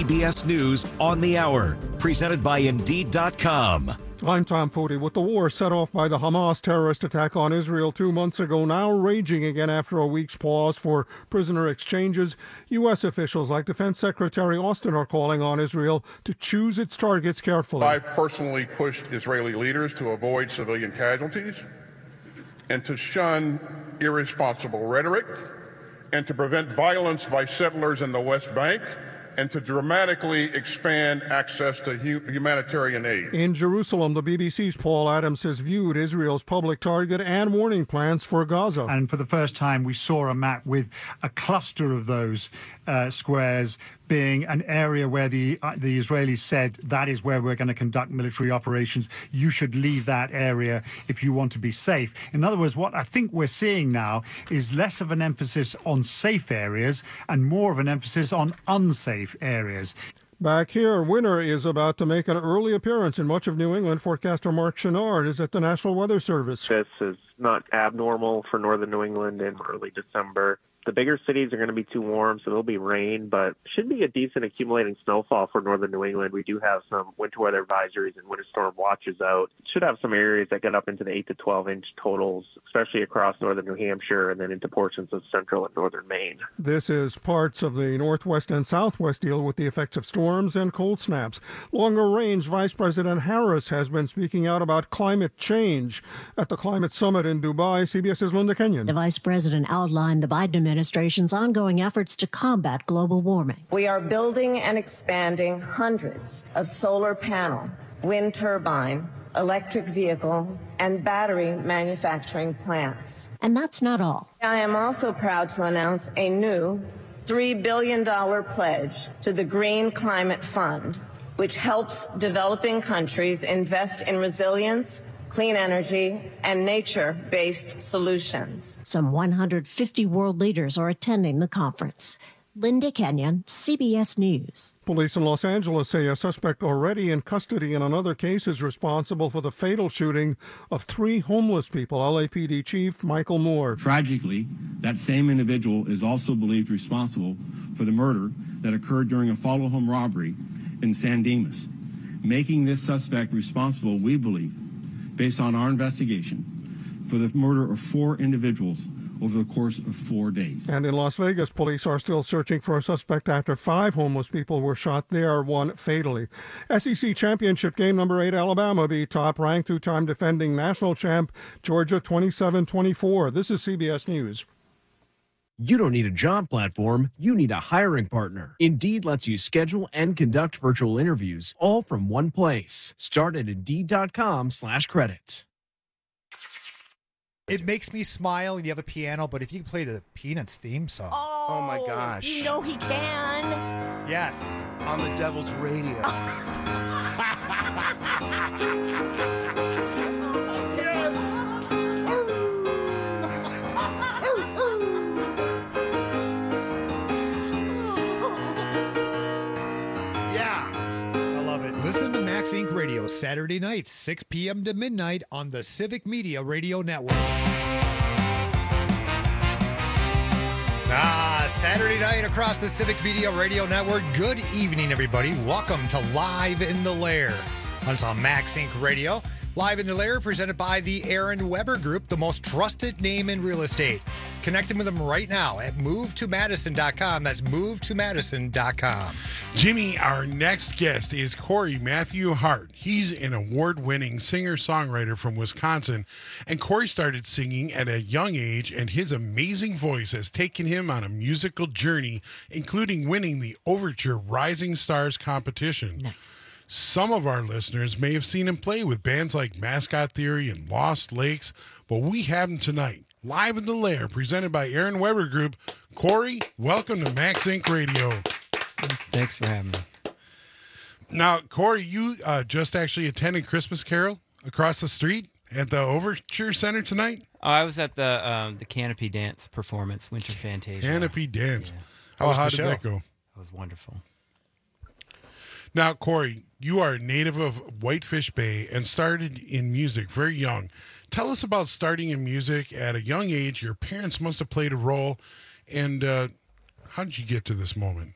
CBS News on the Hour, presented by Indeed.com. I'm Tom Foti. With the war set off by the Hamas terrorist attack on Israel 2 months ago, now raging again after a week's pause for prisoner exchanges, U.S. officials like Defense Secretary Austin are calling on Israel to choose its targets carefully. I personally pushed Israeli leaders to avoid civilian casualties and to shun irresponsible rhetoric and to prevent violence by settlers in the West Bank and to dramatically expand access to humanitarian aid. In Jerusalem, the BBC's Paul Adams has viewed Israel's public target and warning plans for Gaza. And for the first time, we saw a map with a cluster of those squares being an area where the Israelis said that is where we're going to conduct military operations. You should leave that area if you want to be safe. In other words, what I think we're seeing now is less of an emphasis on safe areas and more of an emphasis on unsafe areas. Back here, winter is about to make an early appearance in much of New England. Forecaster Mark Chenard is at the National Weather Service. This is not abnormal for northern New England in early December. The bigger cities are going to be too warm, so there'll be rain, but should be a decent accumulating snowfall for northern New England. We do have some winter weather advisories and winter storm watches out. Should have some areas that get up into the 8 to 12-inch totals, especially across northern New Hampshire and then into portions of central and northern Maine. This is parts of the northwest and southwest deal with the effects of storms and cold snaps. Longer range, Vice President Harris has been speaking out about climate change at the climate summit in Dubai. CBS's Linda Kenyon. The vice president outlined the Biden administration's ongoing efforts to combat global warming. We are building and expanding hundreds of solar panel, wind turbine, electric vehicle, and battery manufacturing plants. And that's not all. I am also proud to announce a new $3 billion pledge to the Green Climate Fund, which helps developing countries invest in resilience, clean energy, and nature-based solutions. Some 150 world leaders are attending the conference. Linda Kenyon, CBS News. Police in Los Angeles say a suspect already in custody in another case is responsible for the fatal shooting of 3 homeless people. LAPD Chief Michael Moore. Tragically, that same individual is also believed responsible for the murder that occurred during a follow-home robbery in San Dimas, making this suspect responsible, we believe, based on our investigation, for the murder of 4 individuals over the course of 4 days. And in Las Vegas, police are still searching for a suspect after 5 homeless people were shot there, 1 fatally. SEC Championship game number 8, Alabama beat top-ranked 2-time defending national champ Georgia 27-24. This is CBS News. You don't need a job platform, you need a hiring partner. Indeed lets you schedule and conduct virtual interviews all from one place. Start at Indeed.com/credits. It makes me smile and you have a piano, but if you can play the Peanuts theme song. Oh my gosh. You know he can. Yes. On the Devil's Radio. Listen to Max Inc. Radio Saturday nights, 6 p.m. to midnight on the Civic Media Radio Network. Saturday night across the Civic Media Radio Network. Good evening, everybody. Welcome to Live in the Lair on Max Inc. Radio. Live in the Lair presented by the Aaron Weber Group, the most trusted name in real estate. Connecting with them right now at movetomadison.com. That's movetomadison.com. Jimmy, our next guest is Corey Matthew Hart. He's an award-winning singer-songwriter from Wisconsin, and Corey started singing at a young age, and his amazing voice has taken him on a musical journey, including winning the Overture Rising Stars competition. Nice. Some of our listeners may have seen him play with bands like Mascot Theory and Lost Lakes, but we have him tonight. Live in the Lair, presented by Aaron Weber Group. Corey, welcome to Max Inc. Radio. Thanks for having me. Now, Corey, you just actually attended Christmas Carol across the street at the Overture Center tonight? Oh, I was at the Canopy Dance performance, Winter Fantasia. How did that go? It was wonderful. Now, Corey, you are a native of Whitefish Bay and started in music very young. Tell us about starting in music at a young age. Your parents must have played a role. And how did you get to this moment?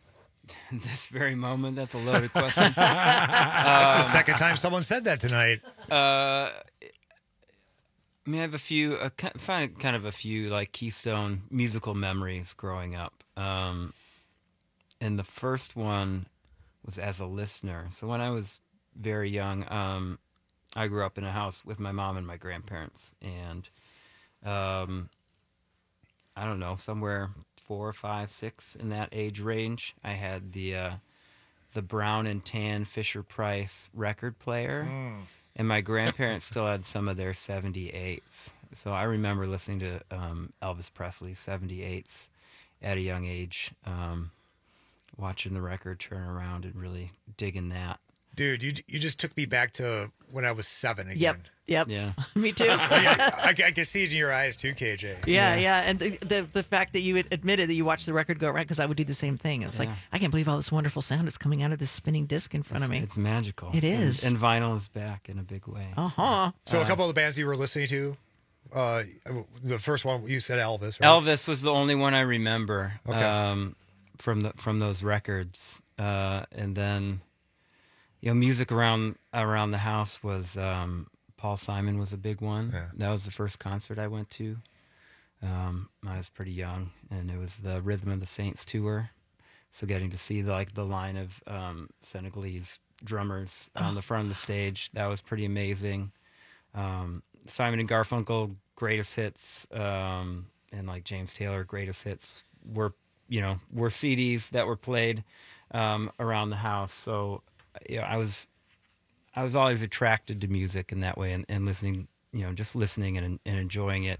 This very moment? That's a loaded question. That's the second time someone said that tonight. I mean, I have a few, kind of a few like keystone musical memories growing up. And the first one was as a listener. So when I was very young, I grew up in a house with my mom and my grandparents, and I don't know, somewhere 4, 5, 6 in that age range. I had the brown and tan Fisher-Price record player, and my grandparents still had some of their 78s. So I remember listening to Elvis Presley 78s at a young age, watching the record turn around and really digging that. Dude, you just took me back to when I was 7 again. Yep. Yeah. Me too. I can see it in your eyes too, KJ. Yeah. And the fact that you had admitted that you watched the record go around, because I would do the same thing. It was like, I can't believe all this wonderful sound is coming out of this spinning disc in front of me. It's magical. It is. And vinyl is back in a big way. So a couple of the bands you were listening to, the first one you said Elvis, right? Elvis was the only one I remember from those records. And then, music around the house was Paul Simon was a big one. Yeah. That was the first concert I went to. I was pretty young, and it was the Rhythm of the Saints tour. So getting to see the line of Senegalese drummers on the front of the stage, that was pretty amazing. Simon and Garfunkel greatest hits, and like James Taylor greatest hits were CDs that were played around the house. So I was always attracted to music in that way, and listening, just listening and enjoying it.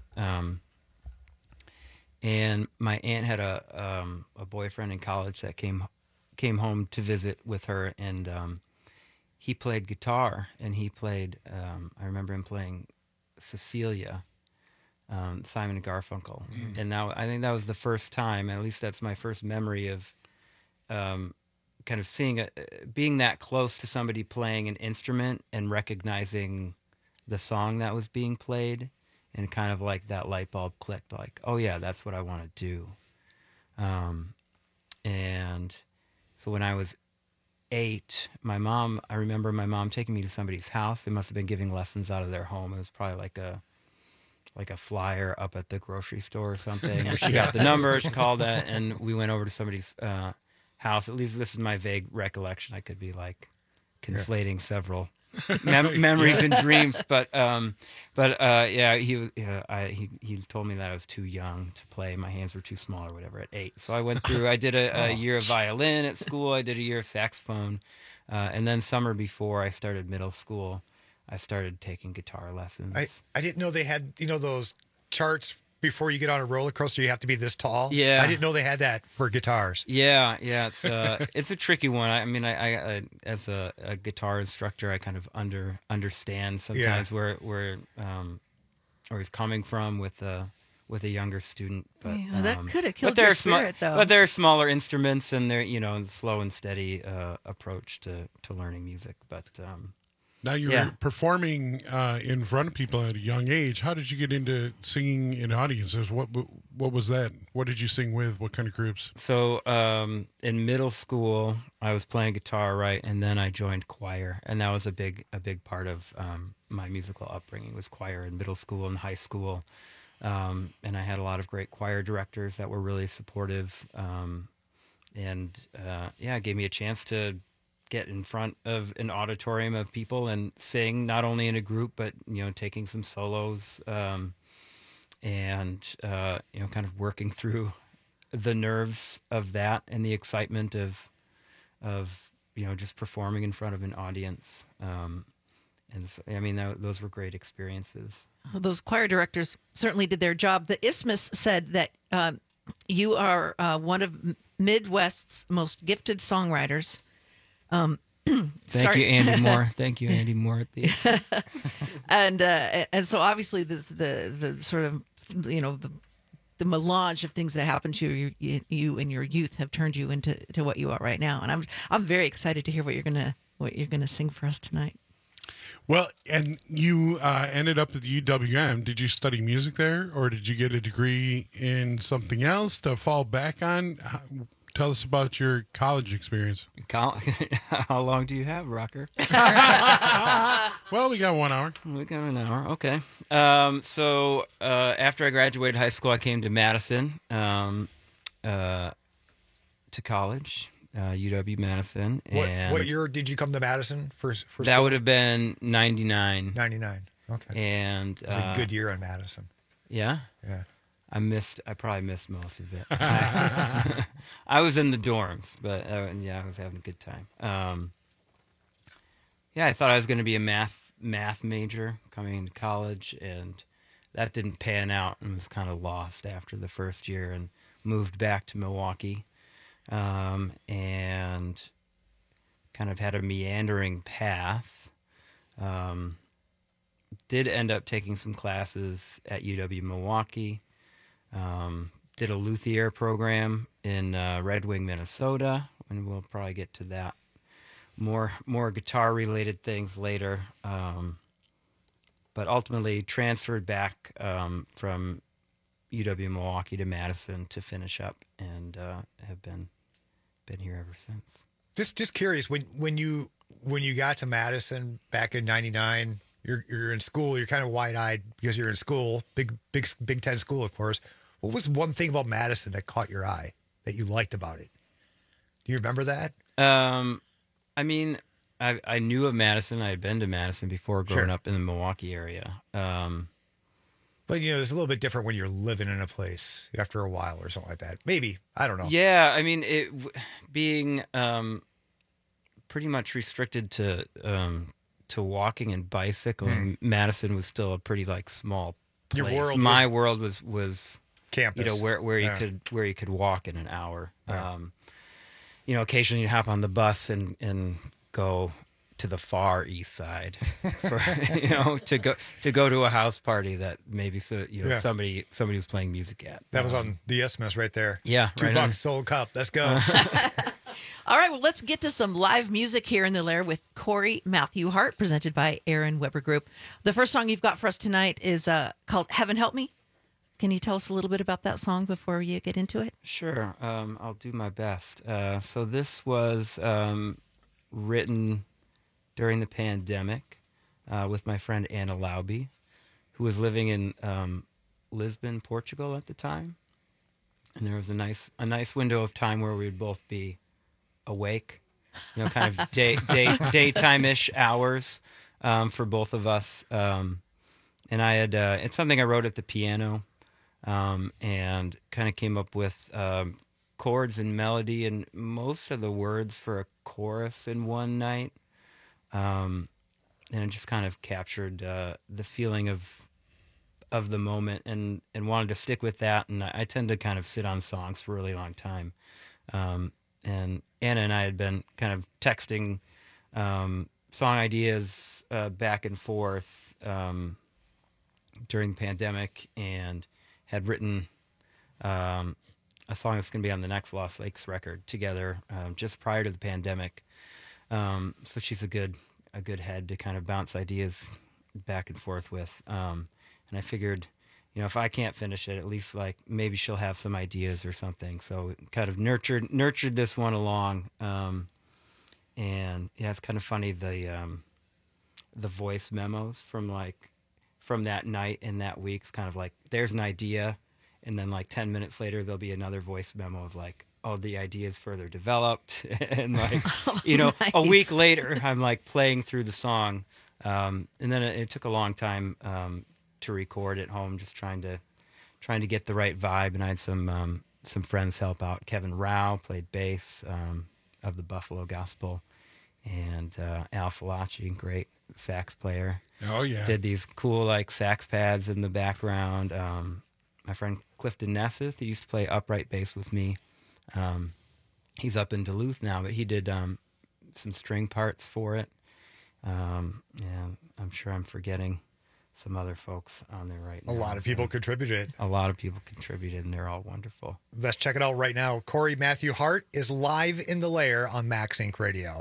And my aunt had a boyfriend in college that came home to visit with her, and he played guitar, and he played. I remember him playing Cecilia, Simon and Garfunkel, and now I think that was the first time. At least that's my first memory of. Kind of being that close to somebody playing an instrument and recognizing the song that was being played, and kind of like that light bulb clicked, like, oh yeah, that's what I want to do. And so when I was 8, I remember my mom taking me to somebody's house. They must have been giving lessons out of their home. It was probably like a flyer up at the grocery store or something. Where she got the number, she called it, and we went over to somebody's house. At least this is my vague recollection. I could be like conflating several memories and dreams, but he told me that I was too young to play. My hands were too small or whatever at 8. So I went through. I did a year of violin at school. I did a year of saxophone, and then summer before I started middle school, I started taking guitar lessons. I didn't know they had those charts. Before you get on a roller coaster, you have to be this tall. Yeah, I didn't know they had that for guitars. Yeah, it's a tricky one. I mean, I as a guitar instructor, I kind of understand sometimes where he's coming from with a younger student. But that could have killed your spirit, though. But there are smaller instruments, and they're slow and steady approach to learning music. But now you're performing in front of people at a young age. How did you get into singing in audiences? What was that? What did you sing with? What kind of groups? So in middle school, I was playing guitar, right, and then I joined choir, and that was a big part of my musical upbringing was choir in middle school and high school, and I had a lot of great choir directors that were really supportive, and it gave me a chance to get in front of an auditorium of people and sing, not only in a group, but taking some solos, and kind of working through the nerves of that and the excitement of just performing in front of an audience. And so, I mean, those were great experiences. Those choir directors certainly did their job. The Isthmus said that you are one of Midwest's most gifted songwriters. Thank you, Andy Moore. Thank you, Andy Moore. And so obviously the sort of the melange of things that happened to you in your youth have turned you into what you are right now. And I'm very excited to hear what you're gonna sing for us tonight. Well, and you ended up at the UWM. Did you study music there, or did you get a degree in something else to fall back on? tell us about your college experience. How long do you have, Rocker? Well, we got 1 hour. We got an hour. Okay. So after I graduated high school, I came to Madison to college, UW-Madison. What year did you come to Madison for that school? would have been 99. 99. Okay. And it was a good year in Madison. Yeah? Yeah. I probably missed most of it. I was in the dorms, but I was having a good time. I thought I was going to be a math major coming into college, and that didn't pan out, and was kind of lost after the first year, and moved back to Milwaukee, and kind of had a meandering path. Did end up taking some classes at UW-Milwaukee. Did a luthier program in Red Wing, Minnesota, and we'll probably get to that. More guitar-related things later. But ultimately transferred back from UW-Milwaukee to Madison to finish up, and have been here ever since. Just curious, when you got to Madison back in '99, you're in school. You're kind of wide-eyed because you're in school, Big Ten school, of course. What was one thing about Madison that caught your eye that you liked about it? Do you remember that? I mean, I knew of Madison. I had been to Madison before growing up in the Milwaukee area. But, it's a little bit different when you're living in a place after a while or something like that. Maybe. I don't know. Yeah, I mean, being pretty much restricted to walking and bicycling, Madison was still a pretty, small place. My world was campus. Where you could walk in an hour. Yeah. Occasionally you'd hop on the bus and go to the far east side for, to go to a house party that maybe somebody was playing music at. That was on the Isthmus right there. Yeah, $2 sold cup. Let's go. All right, well, let's get to some live music here in the Lair with Corey Matthew Hart, presented by Aaron Weber Group. The first song you've got for us tonight is called Heaven Help Me. Can you tell us a little bit about that song before you get into it? Sure. I'll do my best. So this was written during the pandemic with my friend Anna Lauby, who was living in Lisbon, Portugal at the time. And there was a nice window of time where we would both be awake, kind of daytime-ish hours for both of us. And I had it's something I wrote at the piano. And kind of came up with chords and melody and most of the words for a chorus in one night. And it just kind of captured the feeling of the moment and wanted to stick with that. And I tend to kind of sit on songs for a really long time. And Anna and I had been kind of texting song ideas back and forth during the pandemic, and had written a song that's going to be on the next Lost Lakes record together just prior to the pandemic. So she's a good head to kind of bounce ideas back and forth with. And I figured, if I can't finish it, at least maybe she'll have some ideas or something. So kind of nurtured this one along. And yeah, it's kind of funny the voice memos from that night and that week's kind of there's an idea, and then 10 minutes later there'll be another voice memo of the idea is further developed, and nice. A week later I'm playing through the song, and then it took a long time to record at home, just trying to get the right vibe, and I had some friends help out. Kevin Rao played bass of the Buffalo Gospel, and Al Falaci, great sax player. Oh yeah, did these cool sax pads in the background. My friend Clifton Nesseth, who used to play upright bass with me, he's up in Duluth now, but he did some string parts for it. And I'm sure I'm forgetting some other folks on there right now. A lot of people contributed. A lot of people contributed, and they're all wonderful. Let's check it out right now. Corey Matthew Hart is live in the Lair on Max Inc. Radio.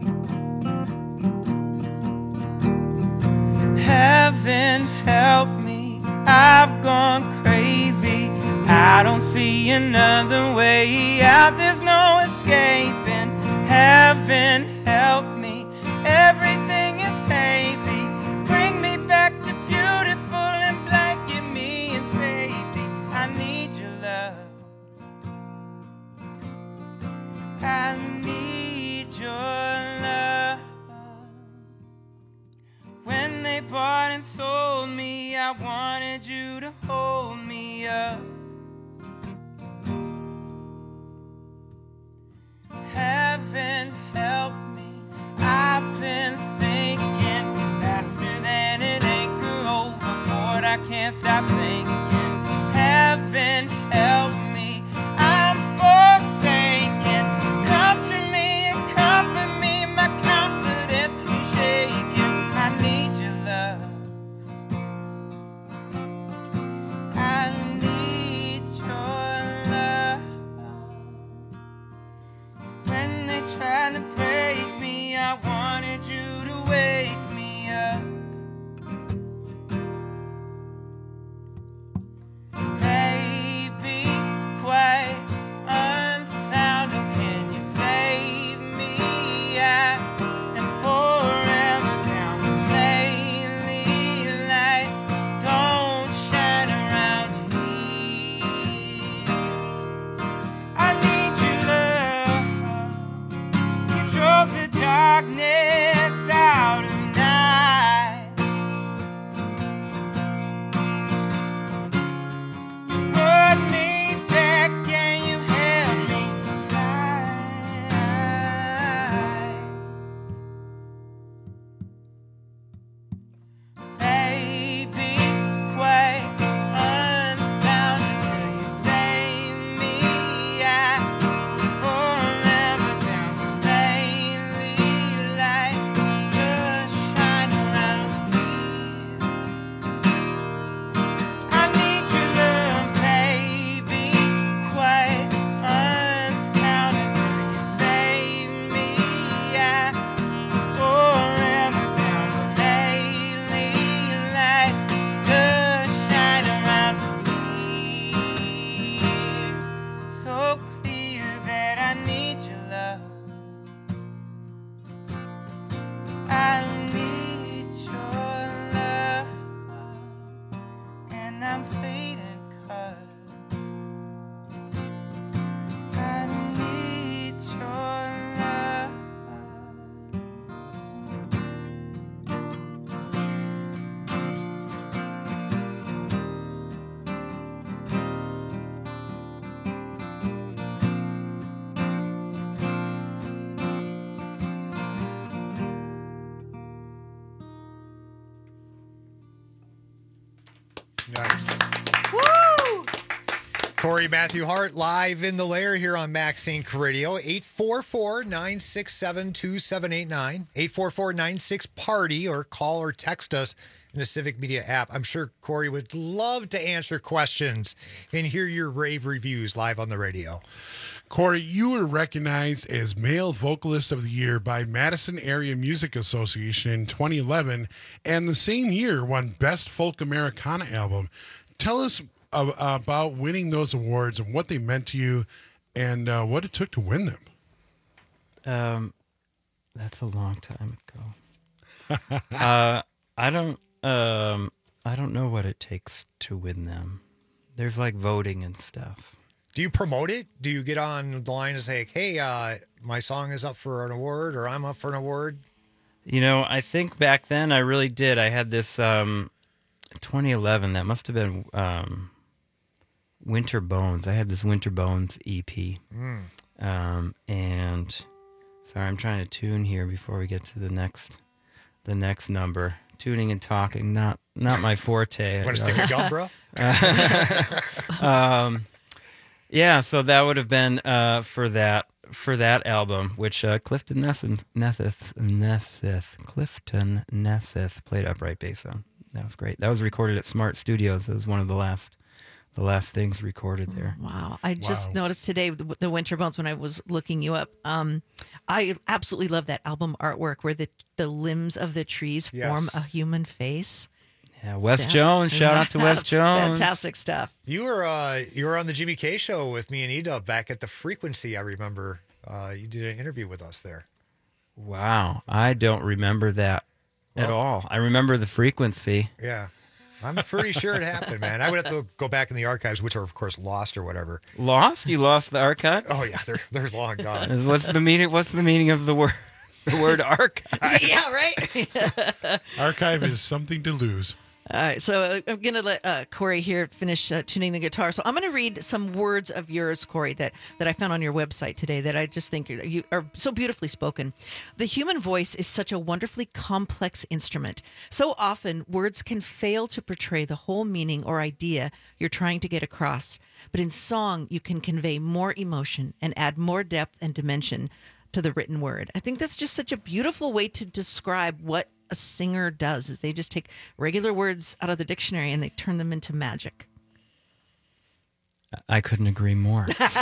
Heaven help me I've gone crazy. I don't see another way out. There's no escaping. Heaven help me. Everything is hazy. Bring me back to beautiful and blanket me in safety. I need your love. I need your love. When they bought and sold me, I wanted you to hold me up. Heaven help me, I've been sinking faster than an anchor overboard. I can't stop thinking. Heaven help me, I'm forsaken. Come to me and comfort me, my confidence is shaking. I need your love. I need your love. When they tried to break me, I wanted you to wake me up. Baby, quite unsound. Oh, can you save me? I am forever down. Lately, light don't shine around here. I need your love. You drove the darkness out of night. You brought me back and you held me tight. Baby, quite unsound until you saved me. I was forever down. Lately, light just shine around here. I need your love, baby. Quite unsound until you saved me. I was forever down. Lately, light just shine around here. So clear that I need your love. I need your love, and I'm pleading 'cause I need your love. Nice. Woo! Corey Matthew Hart live in the lair here on Max Inc. Radio. 844-967-2789. 844-96-PARTY, or call or text us in the Civic Media app. I'm sure Corey would love to answer questions and hear your rave reviews live on the radio. Corey, you were recognized as Male Vocalist of the Year by Madison Area Music Association in 2011, and the same year won Best Folk Americana Album. Tell us about winning those awards and what they meant to you and what it took to win them. That's a long time ago. I don't know what it takes to win them. There's like voting and stuff. Do you promote it? Do you get on the line and say, hey, my song is up for an award, or I'm up for an award? You know, I think back then I really did. I had this 2011, that must have been Winter Bones. I had this Winter Bones EP. And sorry, I'm trying to tune here before we get to the next number. Tuning and talking, not my forte. Want to stick a gum, bro? Yeah, so that would have been for that album, which Clifton Nesseth played upright bass on. That was great. That was recorded at Smart Studios. It was one of the last things recorded there. Wow. I just noticed today the Winter Bones when I was looking you up. I absolutely love that album artwork where the limbs of the trees form a human face. Yeah, Wes Jones. Shout out to Wes Jones. Fantastic stuff. You were on the Jimmy K show with me and Edub back at the Frequency. I remember you did an interview with us there. Wow, I don't remember that at all. I remember the Frequency. Yeah, I'm pretty sure it happened, man. I would have to go back in the archives, which are of course lost or whatever. Lost? You lost the archives? Oh yeah, they're long gone. What's the meaning of the word? The word archive. Yeah, right. Archive is something to lose. All right, so I'm going to let Corey here finish tuning the guitar. So I'm going to read some words of yours, Corey, that I found on your website today that I just think you are so beautifully spoken. The human voice is such a wonderfully complex instrument. So often, words can fail to portray the whole meaning or idea you're trying to get across. But in song, you can convey more emotion and add more depth and dimension to the written word. I think that's just such a beautiful way to describe what a singer does, is they just take regular words out of the dictionary and they turn them into magic. I couldn't agree more.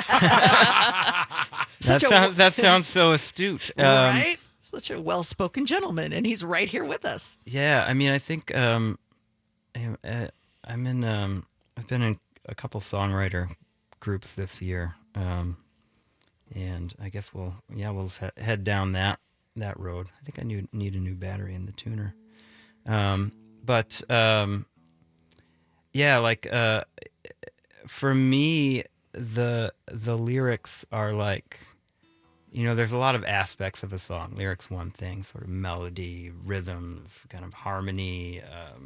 That sounds so astute. Right? Such a well-spoken gentleman, and he's right here with us. Yeah, I mean, I think I've been in a couple songwriter groups this year, and I guess we'll head down that road. I think I need a new battery in the tuner. For me, the lyrics are like, there's a lot of aspects of a song. Lyrics, one thing, sort of melody, rhythms, kind of harmony,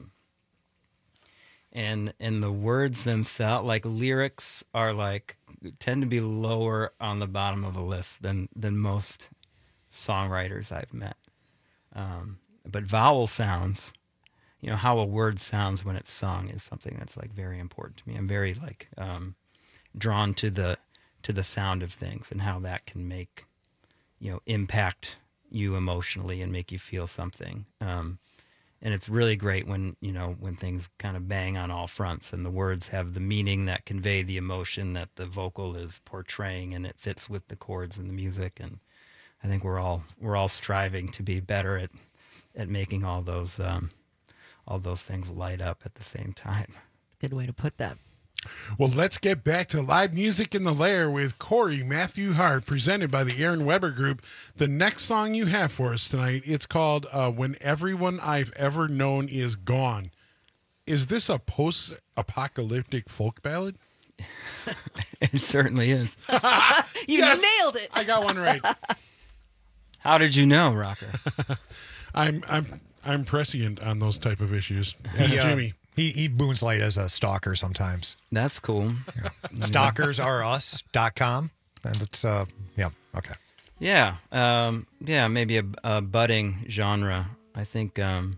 and the words themselves, like lyrics are tend to be lower on the bottom of a list than most songwriters I've met. But vowel sounds, how a word sounds when it's sung is something that's very important to me. I'm very drawn to the sound of things and how that can make, impact you emotionally and make you feel something. And it's really great when things kind of bang on all fronts and the words have the meaning that convey the emotion that the vocal is portraying, and it fits with the chords and the music. And I think we're all striving to be better at making all those things light up at the same time. Good way to put that. Well, let's get back to live music in the lair with Corey Matthew Hart, presented by the Aaron Weber Group. The next song you have for us tonight, it's called "When Everyone I've Ever Known Is Gone." Is this a post-apocalyptic folk ballad? It certainly is. You nailed it. I got one right. How did you know, Rocker? I'm prescient on those type of issues. Jimmy. He moonlights as a stalker sometimes. That's cool. Yeah. StalkersAreUs.com. And it's okay. Yeah. Maybe a budding genre. I think the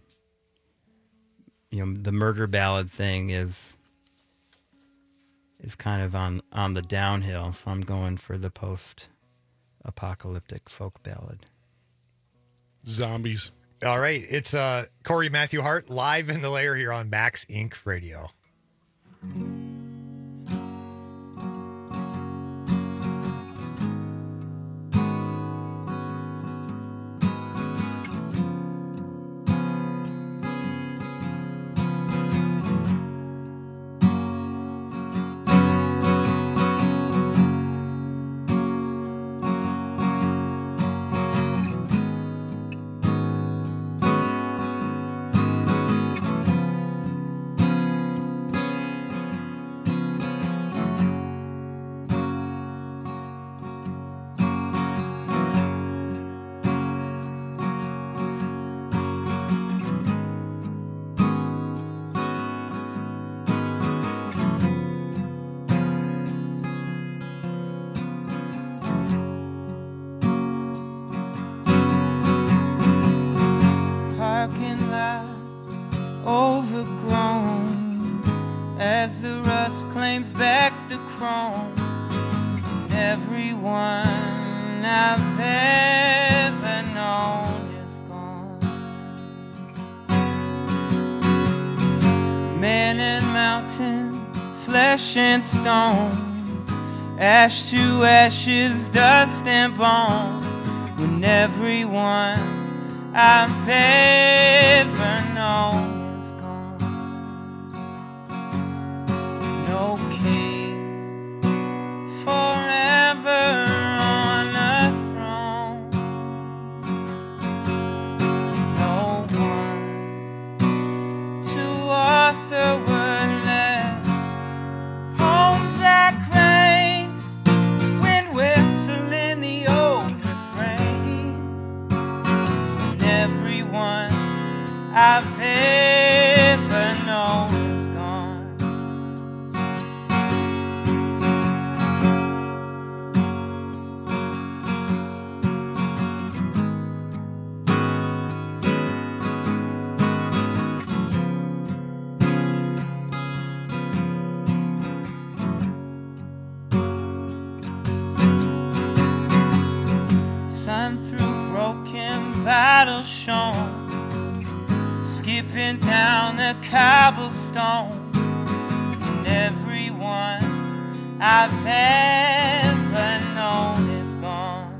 murder ballad thing is kind of on the downhill, so I'm going for the post-apocalyptic folk ballad. Zombies. All right. It's Corey Matthew Hart live in the lair here on Max Inc. Radio. And stone, ash to ashes, dust and bone. When everyone I've ever known is gone. tripping down the cobblestone, and everyone I've ever known is gone.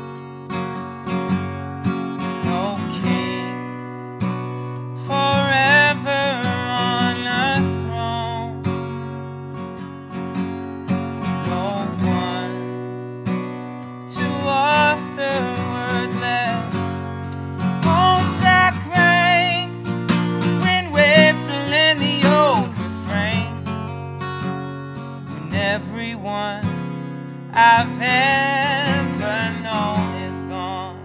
No king forever on a throne, no one to author wordless poems that clang when whistling the old refrain, when everyone I've ever known is gone.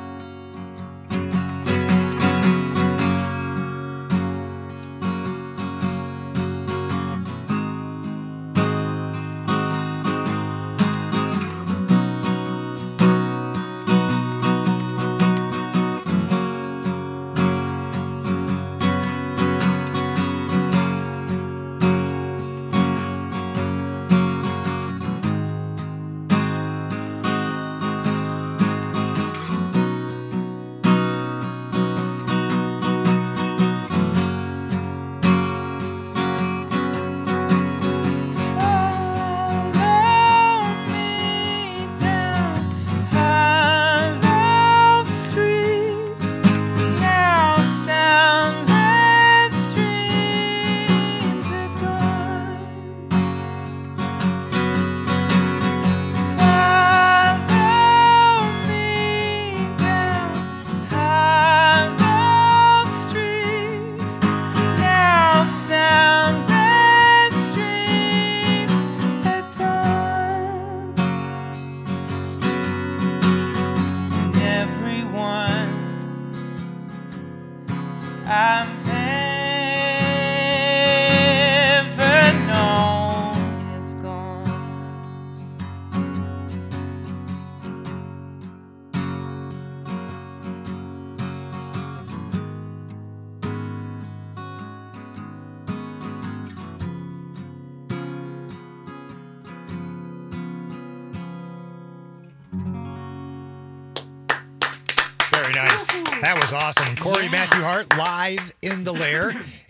Very nice. That was awesome. Corey Matthew Hart live in the Lair.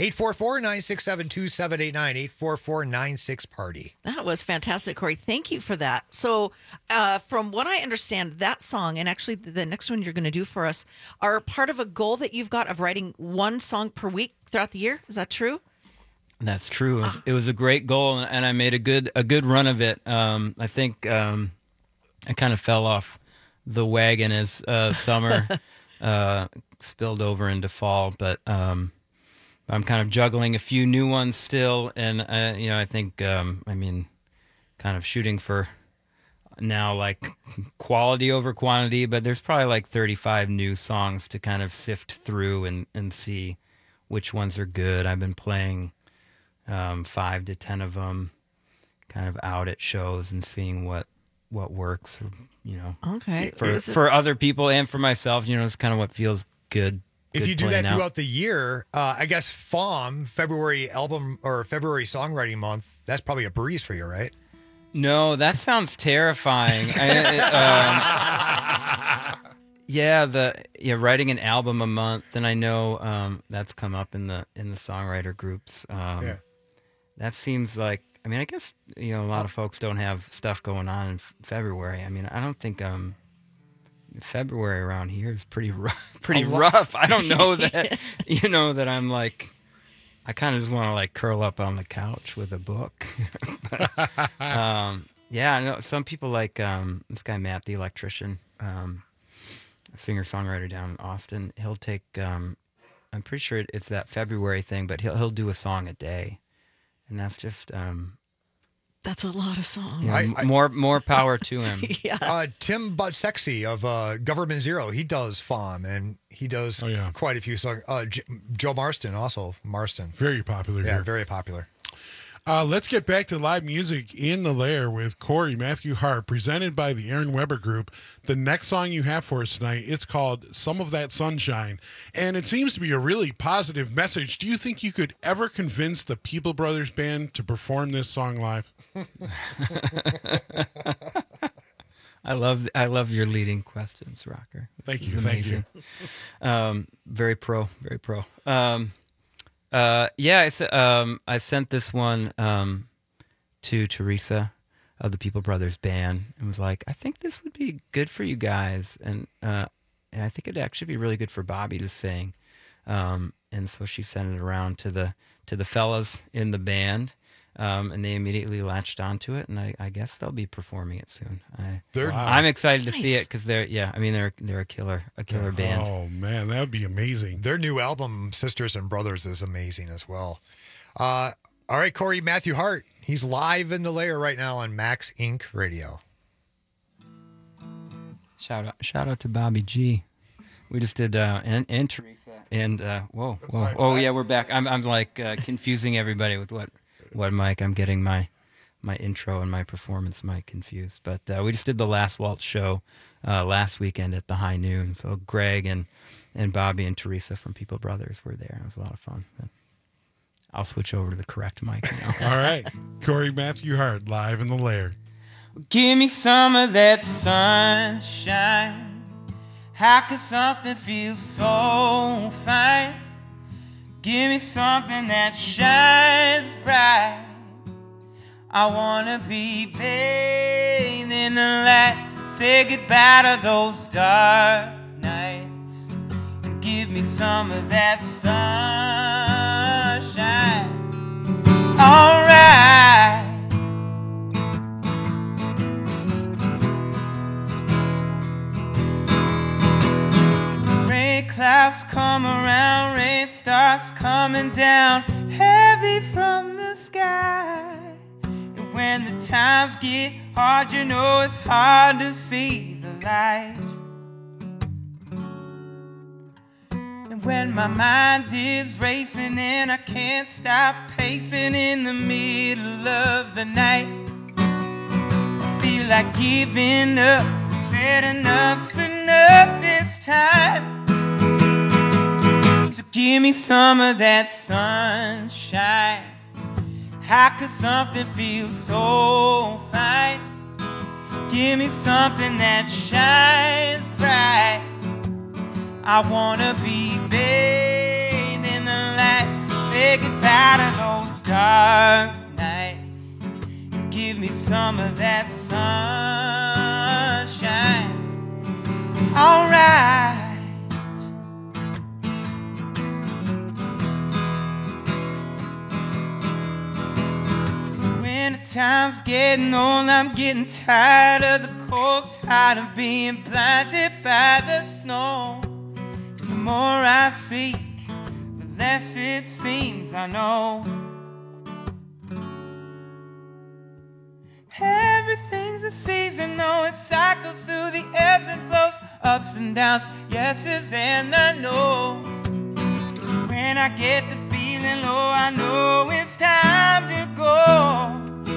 844-967-2789. 844-96-PARTY. That was fantastic, Corey. Thank you for that. So, from what I understand, that song and actually the next one you're going to do for us are part of a goal that you've got of writing one song per week throughout the year. Is that true? That's true. It was a great goal, and I made a good run of it. I think I kind of fell off the wagon as summer spilled over into fall, but I'm kind of juggling a few new ones still, and I think kind of shooting for now like quality over quantity, but there's probably like 35 new songs to kind of sift through and see which ones are good. I've been playing 5 to 10 of them, kind of out at shows and seeing what works, okay, for other people and for myself. It's kind of what feels good. If you do that out throughout the year, I guess FAUM, February album or February songwriting month, that's probably a breeze for you, right? No, that sounds terrifying. Writing an album a month, and I know that's come up in the songwriter groups. That seems like, I guess a lot of folks don't have stuff going on in February. I don't think February around here is pretty rough. I don't know that that I'm like, I kind of just want to like curl up on the couch with a book. But, I know some people like this guy Matt the electrician, a singer-songwriter down in Austin. He'll take I'm pretty sure it's that February thing, but he'll do a song a day, and that's just that's a lot of songs. More power to him. Tim Buttsexy of Government Zero, he does FAUM, and he does quite a few songs. Joe Marston also. Very popular here. Yeah, very popular. Let's get back to live music in the Lair with Corey Matthew Hart, presented by the Aaron Weber Group. The next song you have for us tonight, it's called Some of That Sunshine, and it seems to be a really positive message. Do you think you could ever convince the People Brothers Band to perform this song live? I love your leading questions, Rocker. Thank you. Very pro. Yeah, I sent this one to Teresa of the People Brothers Band and was like, I think this would be good for you guys, and I think it'd actually be really good for Bobby to sing. And so she sent it around to the fellas in the band, and they immediately latched onto it, and I guess they'll be performing it soon. I'm excited to see it because they're a killer band. Oh man, that would be amazing. Their new album, Sisters and Brothers, is amazing as well. All right, Corey Matthew Hart. He's live in the lair right now on Max Inc. Radio. Shout out to Bobby G. We just did and Teresa and whoa. Oh yeah, we're back. I'm like confusing everybody with what mic. I'm getting my intro and my performance mic confused. But we just did the Last Waltz show last weekend at the High Noon. So Greg and Bobby and Teresa from People Brothers were there. It was a lot of fun. But I'll switch over to the correct mic now. All right, Corey Matthew Hart live in the lair. Give me some of that sunshine. How could something feel so fine? Give me something that shines bright. I wanna be bathed in the light. Say goodbye to those dark nights. And give me some of that sunshine. Alright. Clouds come around, rain starts coming down heavy from the sky. And when the times get hard, you know it's hard to see the light. And when my mind is racing and I can't stop pacing in the middle of the night, I feel like giving up. Said enough's enough this time. Give me some of that sunshine. How could something feel so fine? Give me something that shines bright. I wanna be bathed in the light. Say goodbye to those dark nights. And give me some of that sunshine. Alright. Time's getting old, I'm getting tired of the cold, tired of being blinded by the snow. The more I seek, the less it seems I know. Everything's a season, though it cycles through the ebbs and flows, ups and downs, yeses and the no's. When I get to feeling low, I know it's time to go.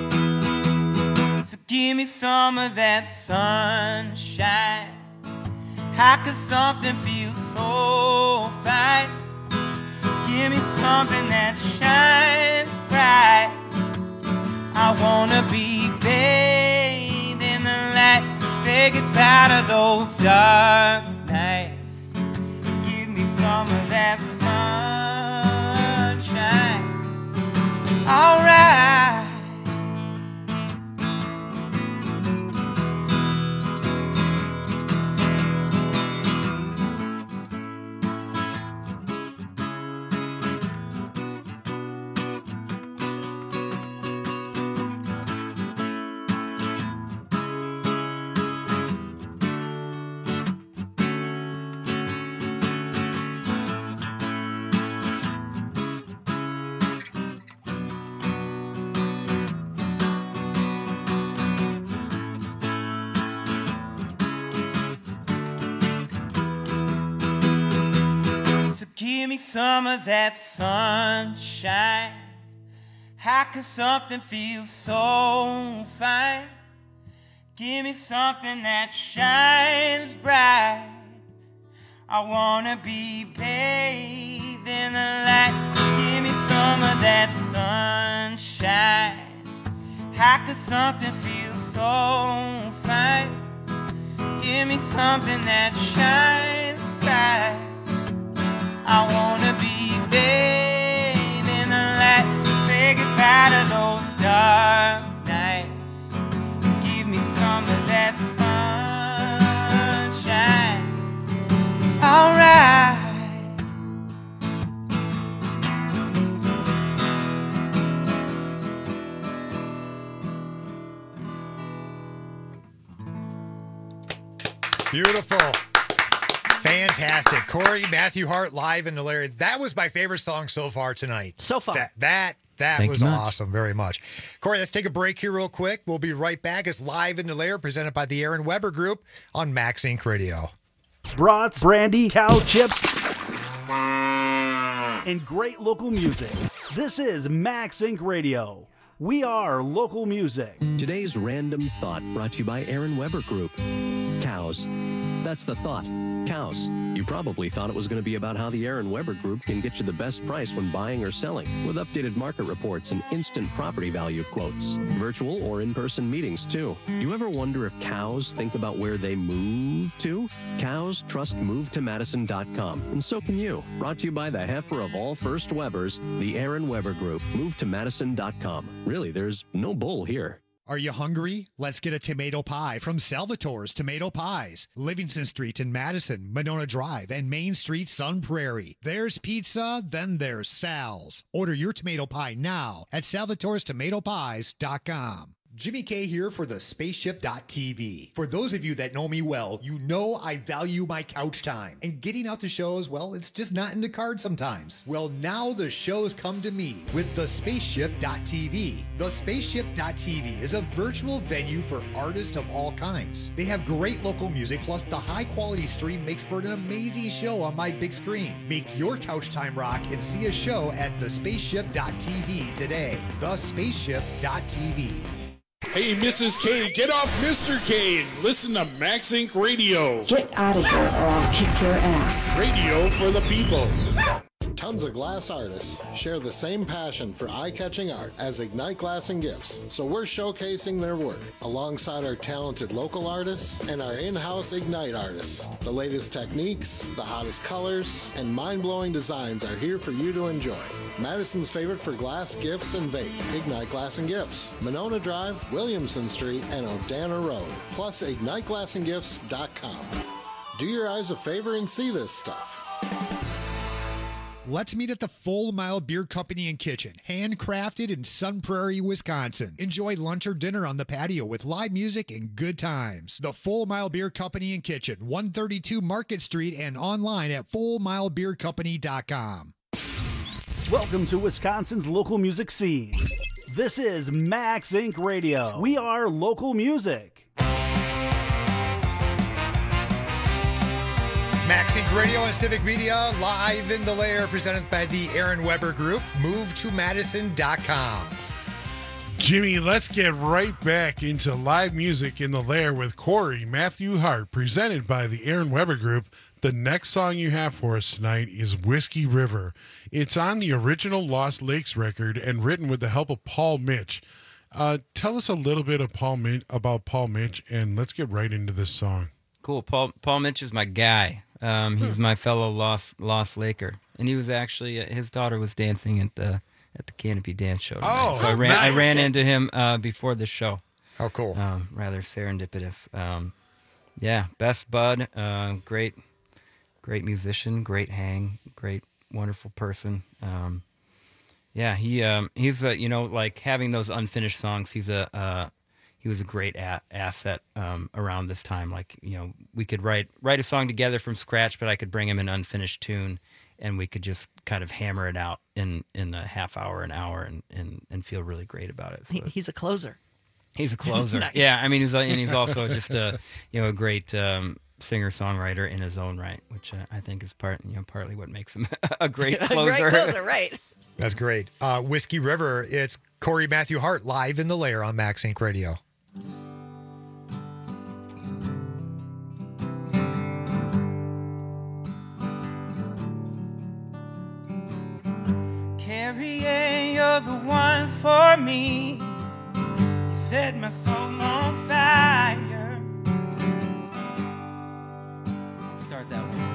Give me some of that sunshine. How could something feel so fine? Give me something that shines bright. I wanna be bathed in the light. Say goodbye to those dark nights. Give me some of that sunshine. Alright. Give me some of that sunshine. How could something feel so fine? Give me something that shines bright. I wanna be bathed in the light. Give me some of that sunshine. How could something feel so fine? Give me something that shines bright. I wanna be bathed Beautiful. Fantastic. Corey Matthew Hart live in the Lair. That was my favorite song so far tonight. So far. That Thank was you much. awesome. Very much. Corey, let's take a break here real quick. We'll be right back. It's Live in the Lair presented by the Aaron Weber Group on Max Inc. Radio. Brats, brandy, cow chips, and great local music. This is Max Inc. Radio. We are local music. Today's Random Thought brought to you by Aaron Weber Group. Cows. That's the thought. Cows. You probably thought it was going to be about how the Aaron Weber Group can get you the best price when buying or selling, with updated market reports and instant property value quotes. Virtual or in-person meetings, too. You ever wonder if cows think about where they move to? Cows trust MoveToMadison.com, and so can you. Brought to you by the heifer of all first Webers, the Aaron Weber Group. MoveToMadison.com. Really, there's no bull here. Are you hungry? Let's get a tomato pie from Salvatore's Tomato Pies. Livingston Street in Madison, Monona Drive, and Main Street, Sun Prairie. There's pizza, then there's Sal's. Order your tomato pie now at salvatorestomatopies.com. Jimmy K here for the Spaceship.tv. For those of you that know me well, you know I value my couch time. And getting out to shows, well, it's just not in the cards sometimes. Well, now the shows come to me with the Spaceship.tv. The Spaceship.tv is a virtual venue for artists of all kinds. They have great local music, plus the high-quality stream makes for an amazing show on my big screen. Make your couch time rock and see a show at the Spaceship.tv today. The Spaceship.tv. Hey, Mrs. K, get off Mr. K and listen to Max Inc. Radio. Get out of here or I'll kick your ass. Radio for the people. Tons of glass artists share the same passion for eye-catching art as Ignite Glass and Gifts, so we're showcasing their work alongside our talented local artists and our in-house Ignite artists. The latest techniques, the hottest colors, and mind-blowing designs are here for you to enjoy. Madison's favorite for glass, gifts, and vape, Ignite Glass and Gifts. Monona Drive, Williamson Street, and Odana Road, plus IgniteGlassandGifts.com. Do your eyes a favor and see this stuff. Let's meet at the Full Mile Beer Company and Kitchen, handcrafted in Sun Prairie, Wisconsin. Enjoy lunch or dinner on the patio with live music and good times. The Full Mile Beer Company and Kitchen, 132 Market Street, and online at fullmilebeercompany.com. Welcome to Wisconsin's local music scene. This is Max Inc. Radio. We are local music. Max Inc. Radio and Civic Media, live in the Lair, presented by the Aaron Weber Group. MoveToMadison.com. Jimmy, let's get right back into live music in the Lair with Corey Matthew Hart, presented by the Aaron Weber Group. The next song you have for us tonight is Whiskey River. It's on the original Lost Lakes record and written with the help of Paul Mitch. Tell us a little bit of about Paul Mitch, and let's get right into this song. Cool. Paul Mitch is my guy. He's my fellow Lost Laker, and he was actually his daughter was dancing at the Canopy Dance Show tonight. Oh, so I ran into him before the show. How cool! Rather serendipitous. Yeah, best bud. Great musician. Great hang. Great, wonderful person. Yeah, he's like having those unfinished songs. He was a great asset around this time. Like, we could write a song together from scratch, but I could bring him an unfinished tune, and we could just kind of hammer it out in a half hour, an hour, and feel really great about it. So he's a closer. He's a closer. Nice. Yeah, I mean, he's also just a great singer-songwriter in his own right, which I think is partly what makes him a great closer. A great closer, right? That's great. Whiskey River. It's Corey Matthew Hart live in the Lair on Max Inc. Radio. Carrie, you're the one for me. You set my soul on fire. I'll start that one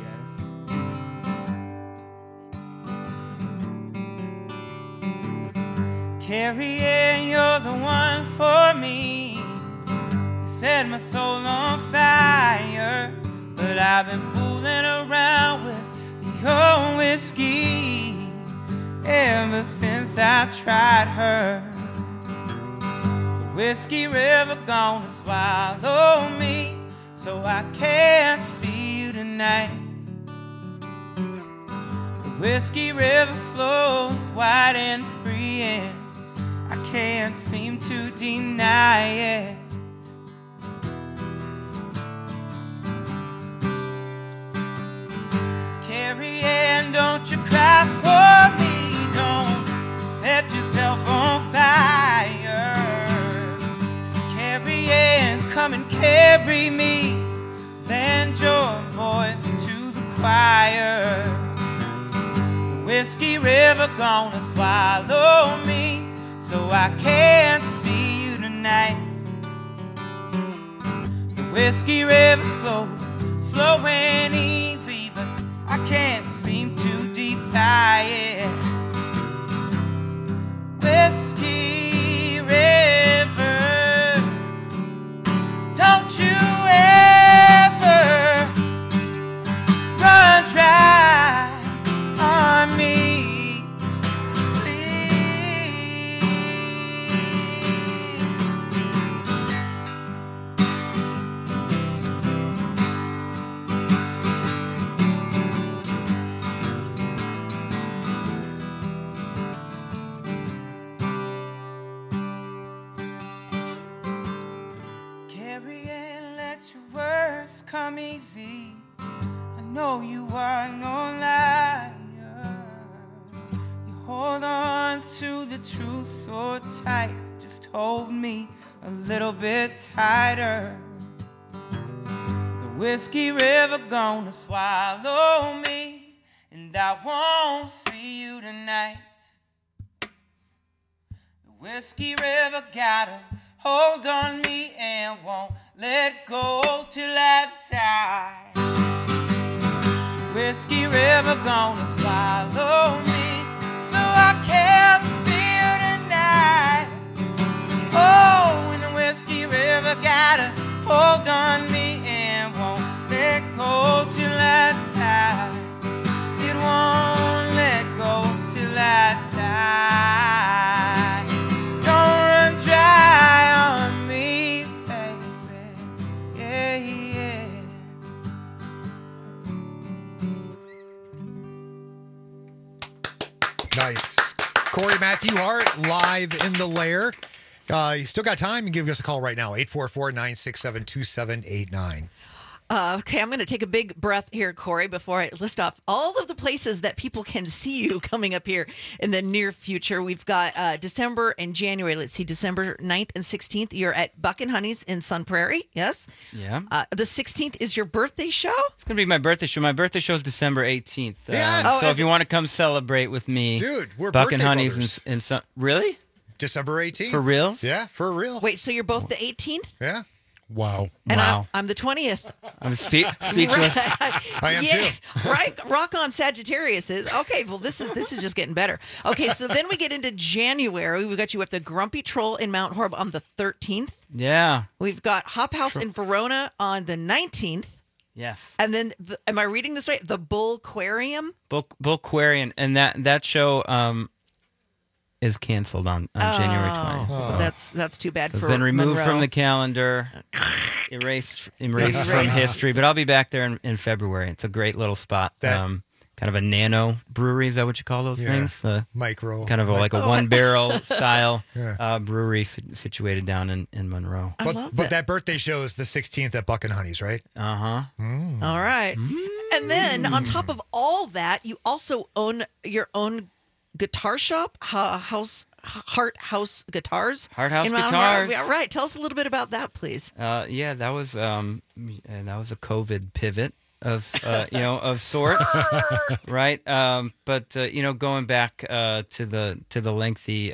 for you guys. Carrie, you're the one for me. You set my soul on fire. But I've been fooling around with the old whiskey ever since I tried her. The Whiskey River gonna swallow me. so I can't see you tonight. The Whiskey River flows wide and free, and I can't seem to deny it. Carrie Ann, don't you cry for me, don't set yourself on fire. Carrie Ann, come and carry me, lend your voice to the choir. The Whiskey River gonna swallow me, so I can't see you tonight. The Whiskey River flows slow and easy, but I can't seem to defy it. Whiskey River, don't you ever run dry on me, please. Carrie Ann, let your words come easy. I know you are no liar. You hold on to the truth so tight. Just hold me a little bit tighter. The Whiskey River gonna swallow me, and I won't see you tonight. The Whiskey River got a hold on me and won't let go till I die. Whiskey River gonna swallow me, so I can't see you tonight. Oh, and the Whiskey River got a hold on me and won't let go till I die. It won't let go till I die. Don't run dry on me, baby. Yeah, yeah. Nice. Corey Matthew Hart, live in the lair. You still got time? You can give us a call right now, 844-967-2789. Okay, I'm going to take a big breath here, Corey, before I list off all of the places that people can see you coming up here in the near future. We've got December and January. Let's see, December 9th and 16th, you're at Buck and Honey's in Sun Prairie, yes? Yeah. The 16th is your birthday show? It's going to be my birthday show. My birthday show is December 18th. Yes. So if you want to come celebrate with me, Dude, we're Buck and birthday Honey's brothers. in Sun. Really? December 18th. For real? Yeah, for real. Wait, so you're both the 18th? Yeah. Wow. And Wow. I'm the 20th. I'm speechless. I am yeah, too. right. Rock on Sagittarius is okay. Well, this is just getting better. Okay, so then we get into January. We've got you at the Grumpy Troll in Mount Horeb on the 13th. Yeah. We've got Hop House in Verona on the 19th. Yes. And then, am I reading this right? The Bullquarium? Bullquarian, and that show is canceled on January 20th. Oh, that's too bad It's for been removed Monroe. from the calendar, erased from history. But I'll be back there in February. It's a great little spot. Kind of a nano brewery. Is that what you call those things? Micro. Kind of like a one barrel style Yeah. brewery situated down in Monroe. But that birthday show is the 16th at Buck and Honey's, right? Uh-huh. All right. And then on top of all that, you also own your own guitar shop, Heart House Guitars. Heart House in Mount Guitars. Horeb. Yeah, right. Tell us a little bit about that, please. Yeah, that was a COVID pivot of of sorts, right? But going back to the lengthy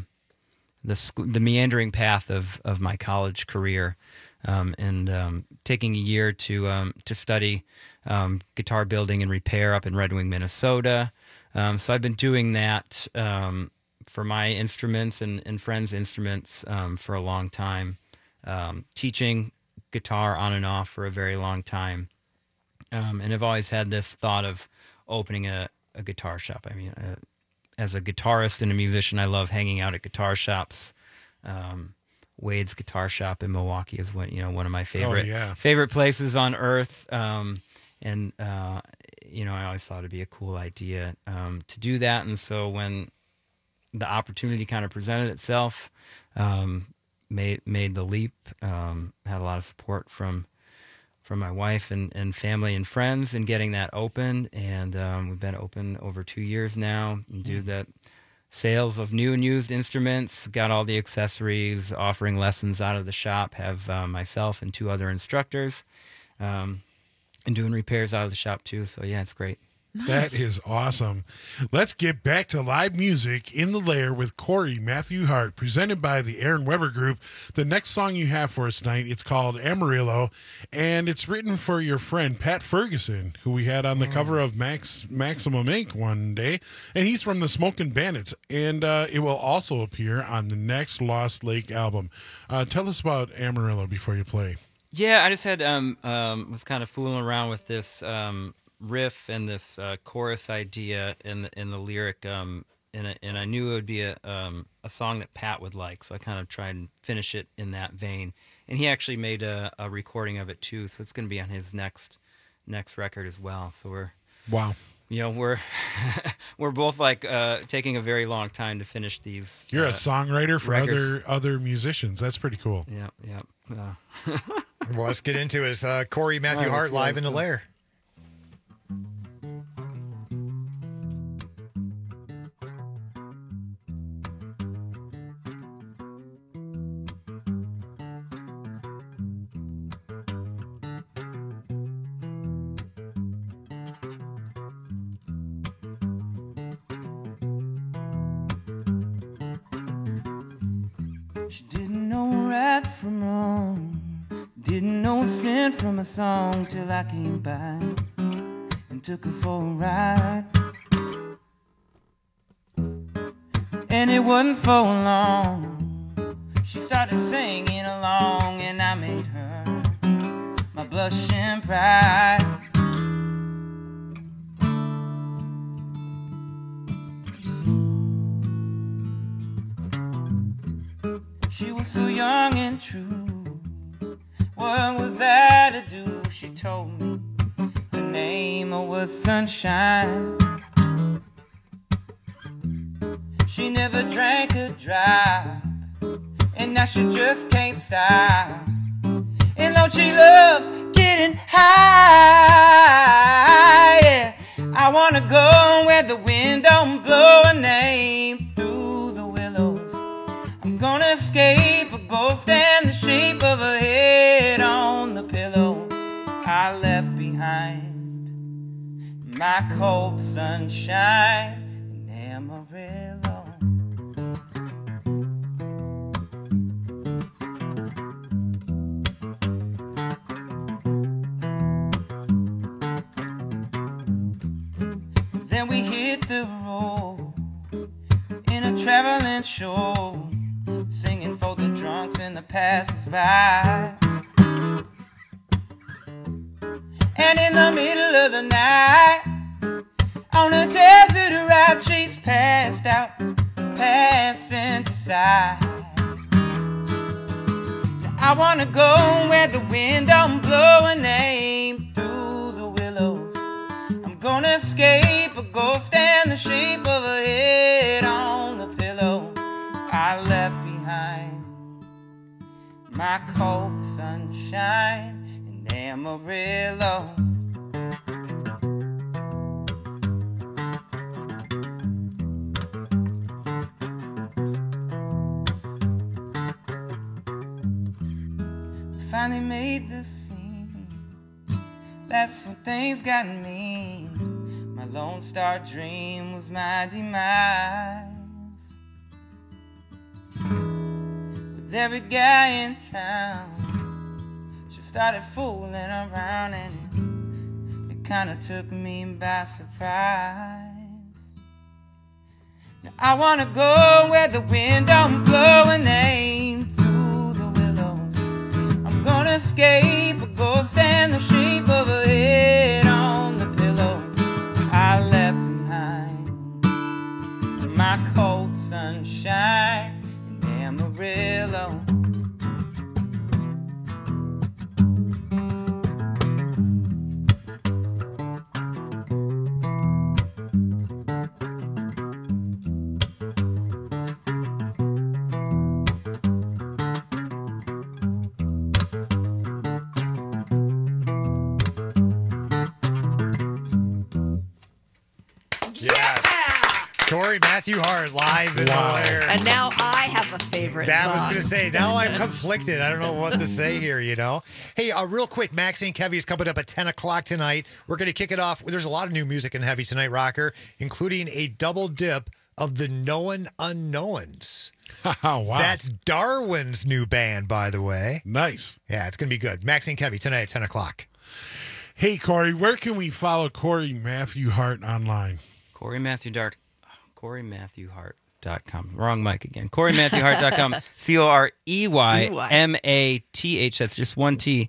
the meandering path of my college career, and taking a year to study guitar building and repair up in Red Wing, Minnesota. So I've been doing that for my instruments and friends' instruments for a long time, teaching guitar on and off for a very long time. And I've always had this thought of opening a guitar shop. I mean, as a guitarist and a musician, I love hanging out at guitar shops, Wade's Guitar Shop in Milwaukee is one of my favorite yeah. favorite places on earth. I always thought it'd be a cool idea to do that. And so when the opportunity kind of presented itself, made the leap. Had a lot of support from my wife and family and friends in getting that open. And we've been open over 2 years now and do that. Sales of new and used instruments, got all the accessories, offering lessons out of the shop, have myself and 2 other instructors, and doing repairs out of the shop too. So yeah, it's great. Nice. That is awesome. Let's get back to live music in the Lair with Corey Matthew Hart, presented by the Aaron Weber Group. The next song you have for us tonight, it's called Amarillo, and it's written for your friend Pat Ferguson, who we had on the cover of Maximum Ink one day, and he's from the Smokin' Bandits, and it will also appear on the next Lost Lake album. Tell us about Amarillo before you play. Yeah, I just had was kind of fooling around with this riff and this chorus idea in the lyric, and I knew it would be a song that Pat would like, so I kind of tried and finish it in that vein. And he actually made a recording of it too, so it's going to be on his next record as well. So we're we're both like taking a very long time to finish these. You're a songwriter for records. other musicians. That's pretty cool. Yeah. Well, let's get into it. It's Corey Matthew Hart live in the Lair. She didn't know right from wrong, didn't know sin from a song, till I came by and took her for a ride. And it wasn't for long, she started singing along, and I made her my blushing pride. She was so young and true. What was I to do? She told me her name was Sunshine. She never drank a drop, and now she just can't stop. And Lord, she loves getting high. Yeah, I wanna go where the wind don't blow her name through the willows. I'm gonna escape a ghost and the shape of a head on the pillow I left behind. My cold sunshine in Amarillo. Then we hit the road in a traveling show, singing for the drunks and the passers-by. And in the middle of the night, on a desert ride, she's passed out, passing to side. I wanna go where the wind don't blow her name through the willows. I'm gonna escape a ghost and the shape of a head on the pillow I left behind. My cold sunshine in Amarillo. We finally made the scene. That's when things got mean. My Lone Star dream was my demise. Every guy in town, she started fooling around, and it kind of took me by surprise. Now I want to go where the wind don't blow her name through the willows. I'm gonna escape a ghost and the shape of a head on the pillow I left behind. My cold sunshine Amarillo. Matthew Hart live in the lair. And now I have a favorite That song. was going to say, now I'm conflicted. I don't know what to say here, you know? Hey, real quick, Maxine Heavy is coming up at 10 o'clock tonight. We're going to kick it off. There's a lot of new music in Heavy tonight, Rocker, including a double dip of the Known Unknowns. Wow. That's Darwin's new band, by the way. Nice. Yeah, it's going to be good. Maxine Heavy tonight at 10 o'clock. Hey, Corey, where can we follow Corey Matthew Hart online? CoreyMatthewHart.com. Wrong mic again. CoreyMatthewHart.com. CoreyMath. That's just one T.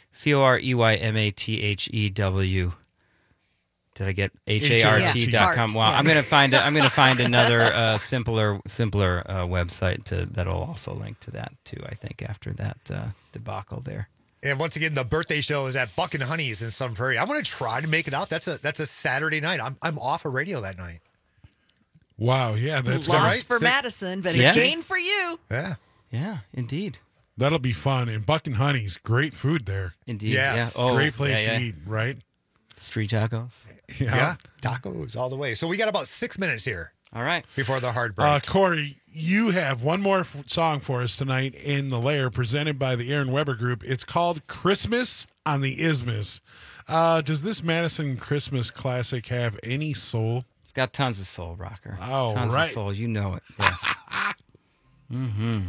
CoreyMathew. Did I get HART.com? Wow, Yeah. I'm gonna find another simpler website that'll also link to that too. I think after that debacle there. And once again, the birthday show is at Buck and Honey's in Sun Prairie. I'm going to try to make it out. That's a Saturday night. I'm off of radio that night. Wow, yeah, that's Loss right. for Madison, but Yeah. a gain for you. Yeah. Yeah, indeed. That'll be fun. And Buck and Honey's, great food there. Indeed. Yes. Yeah. Oh, Great place yeah. to eat, right? Street tacos. Yeah. Tacos all the way. So we got about 6 minutes here All right. before the hard break. Corey, you have one more song for us tonight in the lair, presented by the Aaron Weber Group. It's called Christmas on the Isthmus. Does this Madison Christmas classic have any soul? It's got tons of soul, Rocker. Oh, tons right. of soul. You know it. Yes. Mm-hmm.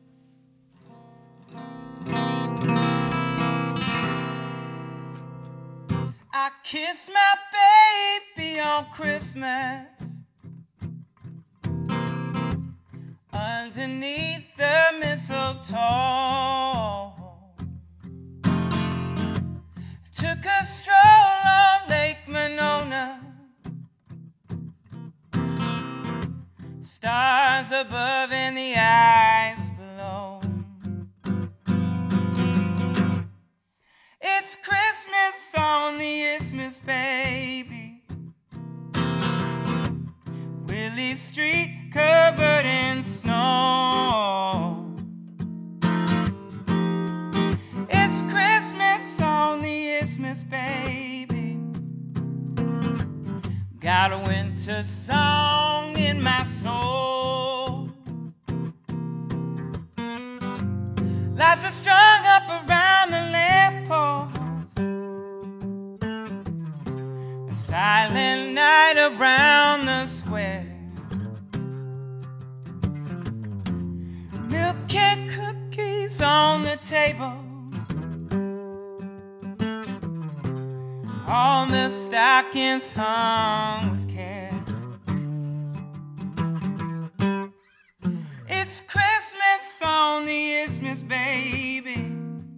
I kiss my baby on Christmas underneath the mistletoe. Took a stroll on Lake Monona. Stars above and the ice below. It's Christmas on the Isthmus, baby. Willie Street covered in snow. It's Christmas on the Isthmus, baby. Got a winter song in my soul. Lights are strung up around the lamppost. A silent night around the square. Milk and cookies on the table. All the stockings hung with care. It's Christmas on the Isthmus, baby.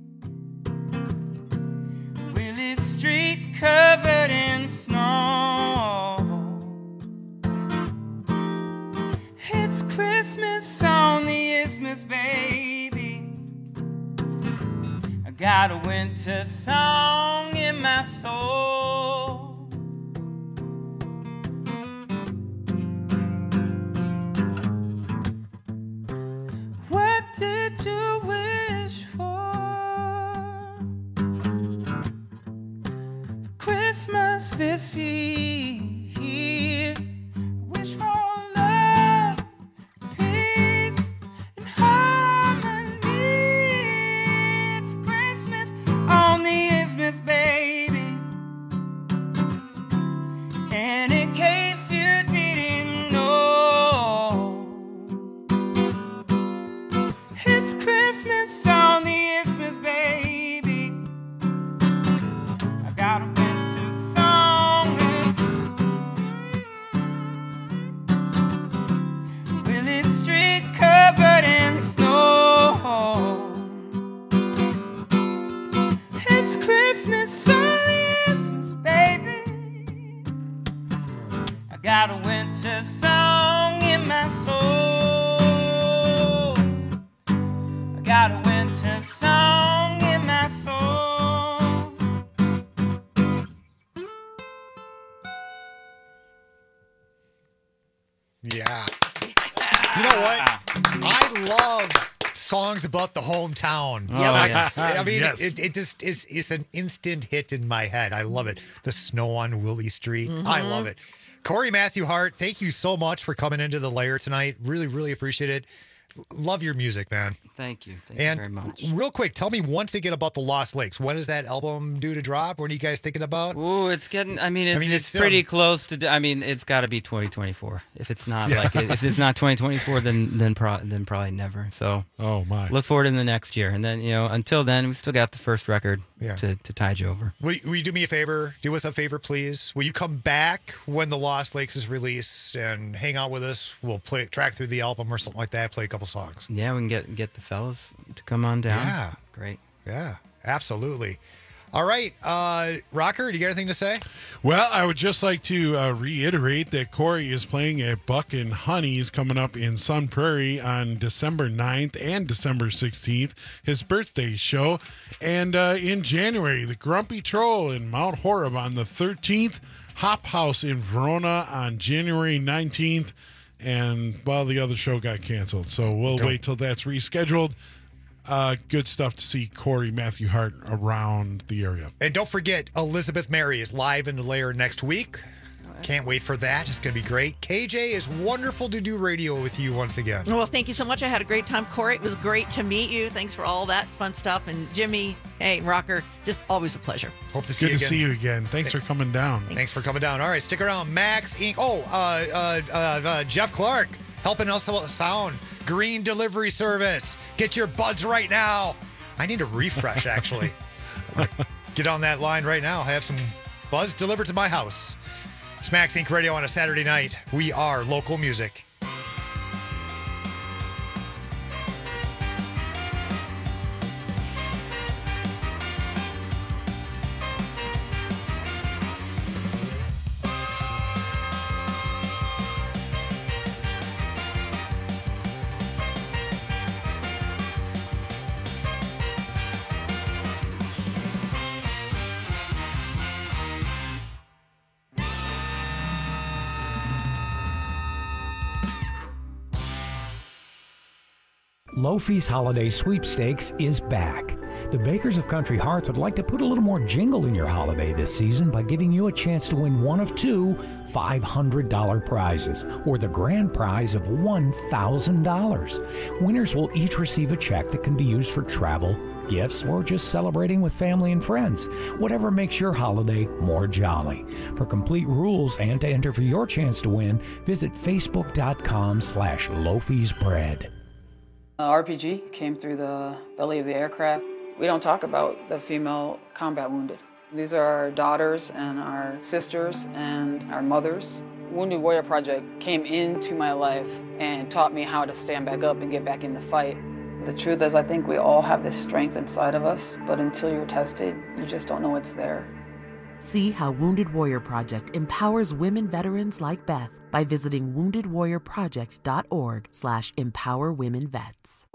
Willie Street covered in snow. It's Christmas on the Isthmus, baby. I got a winter song in my soul. What did you wish for Christmas this year? Wish for love, peace, and harmony. It's Christmas on the Isthmus, baby. And in case you didn't know, it's Christmas on the Isthmus, baby. I got a winter song. Willie Street covered in snow. It's Christmas on the Isthmus, baby. I got a winter song in my soul. I got a winter song in my soul. Yeah. You know what? I love songs about the hometown. Oh, yes. I mean, Yes. it just is an instant hit in my head. I love it. The Snow on Willie Street. I love it. Corey Matthew Hart, thank you so much for coming into the lair tonight. Really, really appreciate it. Love your music, man. Thank you. Thank you very much. Real quick, tell me once again about the Lost Lakes. When is that album due to drop? What are you guys thinking about? Ooh, it's getting. It's pretty close to. It's got to be 2024. If it's not if it's not 2024, then probably never. So. Oh my. Look forward to the next year, and then until then, we still got the first record to tide you over. Will you do me a favor? Do us a favor, please. Will you come back when the Lost Lakes is released and hang out with us? We'll track through the album or something like that. Play a couple songs. Yeah, we can get the fellas to come on down. Yeah. Great. Yeah, absolutely. All right. Rocker, do you got anything to say? Well, I would just like to reiterate that Corey is playing at Buck and Honey's coming up in Sun Prairie on December 9th and December 16th, his birthday show. And in January, the Grumpy Troll in Mount Horeb on the 13th, Hop House in Verona on January 19th. And, the other show got canceled. So we'll wait till that's rescheduled. Good stuff to see Corey Matthew Hart around the area. And don't forget, Elizabeth Mary is live in the lair next week. Can't wait for that. It's going to be great. KJ, is wonderful to do radio with you once again. Well, thank you so much. I had a great time. Corey, it was great to meet you. Thanks for all that fun stuff. And Jimmy, hey, Rocker, just always a pleasure. Hope to see you again. Good to see you again. Thanks for coming down. Thanks for coming down. All right, stick around. Max Inc. Jeff Clark helping us with sound. Green Delivery Service. Get your buds right now. I need a refresh, actually. Get on that line right now. I have some buds delivered to my house. It's Max Inc. Radio on a Saturday night. We are local music. Lofi's Holiday Sweepstakes is back. The Bakers of Country Hearts would like to put a little more jingle in your holiday this season by giving you a chance to win one of two $500 prizes, or the grand prize of $1,000. Winners will each receive a check that can be used for travel, gifts, or just celebrating with family and friends. Whatever makes your holiday more jolly. For complete rules and to enter for your chance to win, visit facebook.com/Lofi'sBread. RPG came through the belly of the aircraft. We don't talk about the female combat wounded. These are our daughters and our sisters and our mothers. Wounded Warrior Project came into my life and taught me how to stand back up and get back in the fight. The truth is, I think we all have this strength inside of us, but until you're tested, you just don't know it's there. See how Wounded Warrior Project empowers women veterans like Beth by visiting woundedwarriorproject.org/empowerwomenvets.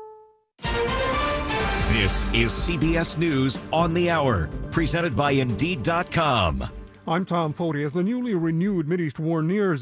This is CBS News on the Hour, presented by Indeed.com. I'm Tom Foti. As the newly renewed Mideast war nears